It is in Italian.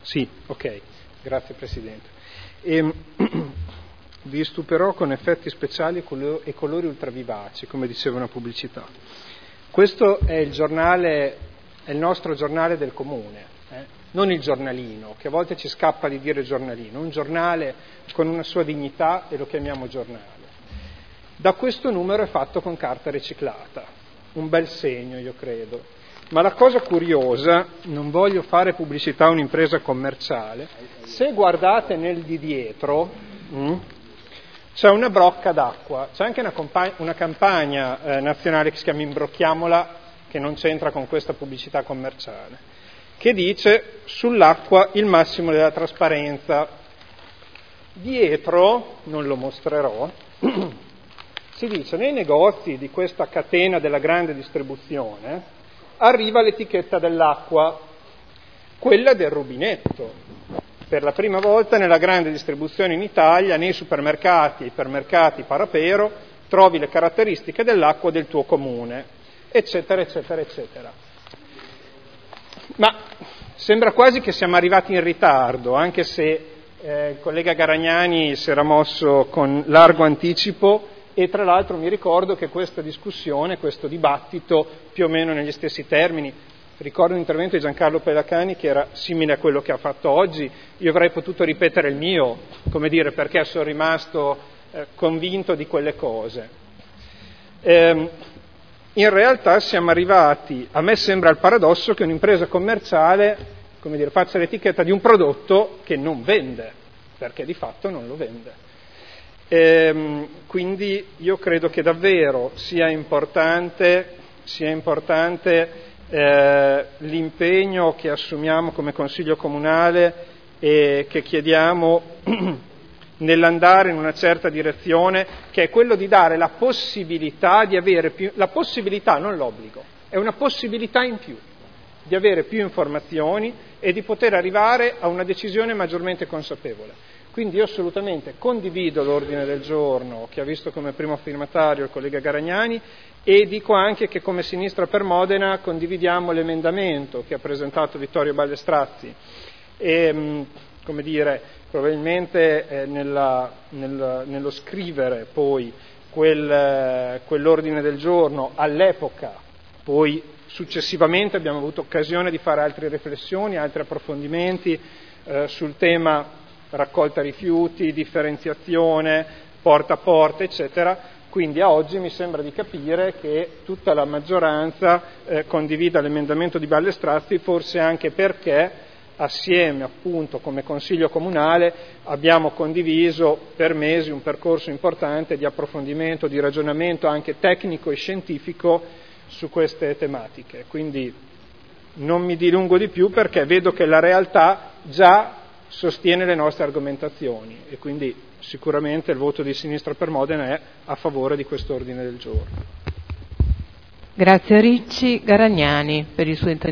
Sì, ok, grazie Presidente. Vi stuperò con effetti speciali e colori ultravivaci, come diceva una pubblicità. Questo è il giornale, è il nostro giornale del comune, non il giornalino, che a volte ci scappa di dire giornalino, un giornale con una sua dignità e lo chiamiamo giornale. Da questo numero è fatto con carta riciclata, un bel segno io credo, ma la cosa curiosa, non voglio fare pubblicità a un'impresa commerciale, se guardate nel di dietro c'è una brocca d'acqua, c'è anche una campagna nazionale che si chiama Imbrocchiamola, che non c'entra con questa pubblicità commerciale, che dice sull'acqua il massimo della trasparenza. Dietro, non lo mostrerò, si dice nei negozi di questa catena della grande distribuzione arriva l'etichetta dell'acqua, quella del rubinetto. Per la prima volta nella grande distribuzione in Italia, nei supermercati e ipermercati parapero, trovi le caratteristiche dell'acqua del tuo comune, eccetera, eccetera, eccetera. Ma sembra quasi che siamo arrivati in ritardo, anche se il collega Garagnani si era mosso con largo anticipo e tra l'altro mi ricordo che questa discussione, questo dibattito, più o meno negli stessi termini, ricordo l'intervento di Giancarlo Pelacani che era simile a quello che ha fatto oggi, io avrei potuto ripetere il mio, come dire, perché sono rimasto convinto di quelle cose. In realtà siamo arrivati, a me sembra il paradosso che un'impresa commerciale, come dire, faccia l'etichetta di un prodotto che non vende, perché di fatto non lo vende. Quindi io credo che davvero sia importante l'impegno che assumiamo come Consiglio Comunale e che chiediamo nell'andare in una certa direzione, che è quello di dare la possibilità di avere più, la possibilità, non l'obbligo, è una possibilità in più di avere più informazioni e di poter arrivare a una decisione maggiormente consapevole. Quindi io assolutamente condivido l'ordine del giorno che ha visto come primo firmatario il collega Garagnani e dico anche che come Sinistra per Modena condividiamo l'emendamento che ha presentato Vittorio Ballestrazzi e, come dire, probabilmente nello scrivere poi quell'ordine del giorno all'epoca, poi successivamente abbiamo avuto occasione di fare altre riflessioni, altri approfondimenti sul tema raccolta rifiuti, differenziazione, porta a porta, eccetera. Quindi a oggi mi sembra di capire che tutta la maggioranza condivida l'emendamento di Ballestrazzi, forse anche perché assieme appunto come Consiglio Comunale abbiamo condiviso per mesi un percorso importante di approfondimento, di ragionamento anche tecnico e scientifico su queste tematiche. Quindi non mi dilungo di più perché vedo che la realtà già sostiene le nostre argomentazioni e quindi sicuramente il voto di Sinistra per Modena è a favore di questo ordine del giorno. Grazie a Ricci. Garagnani per il suo intervento.